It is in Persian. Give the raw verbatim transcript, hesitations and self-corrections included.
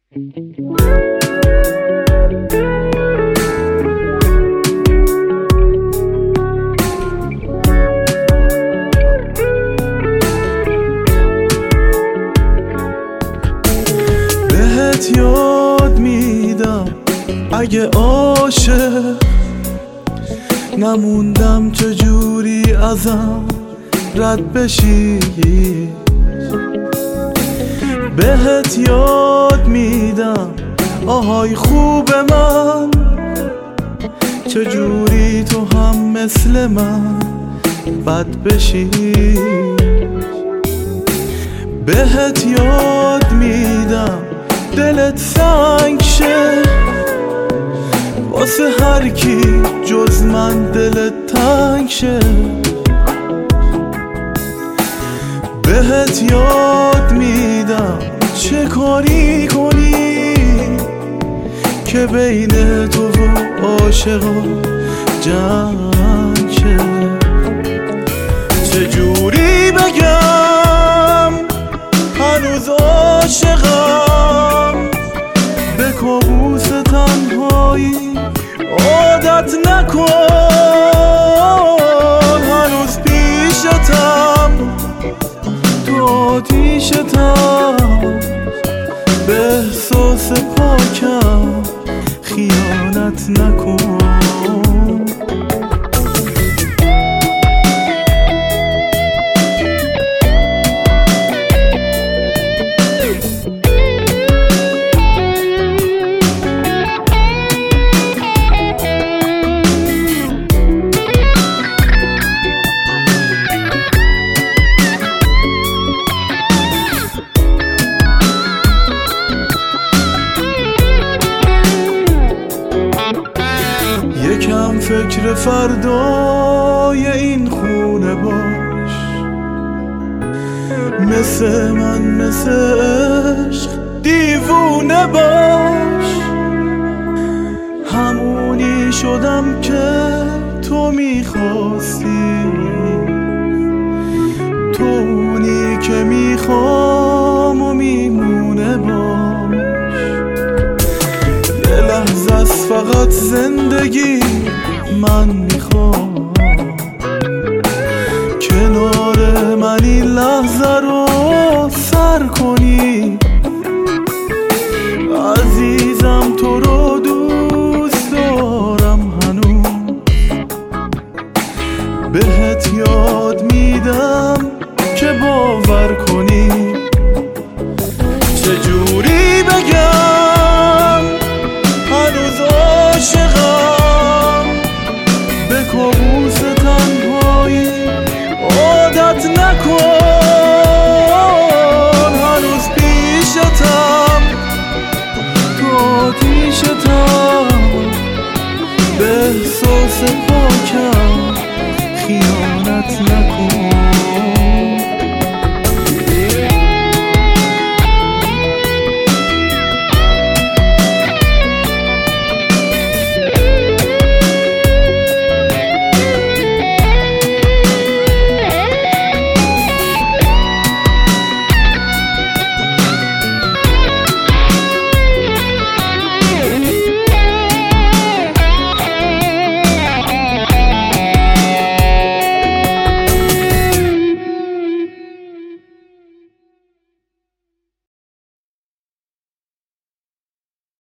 بهت یاد میدم اگه عاشق نموندم چجوری ازم رد بشی. بهت یاد میدم آهای خوب من چجوری تو هم مثل من بد بشی. بهت یاد میدم دلت سنگ شه واسه هر کی جز من دلت تنگ شه. بهت یاد میدم چه کاری کنی که بین تو و عاشقا جنگ شه. چجوری بگم هنوز عاشقم به کابوس تنهایی عادت نکن. هنوز پیشتم تو آتیشتم به احساس پاکم خیانت نکن. یکم فکر فردای این خونه باش، مثل من مثل عشق دیوونه باش. همونی شدم که تو میخواستی، تو اونی که میخوام و میمونه باش. یه لحظه است فقط زندگی من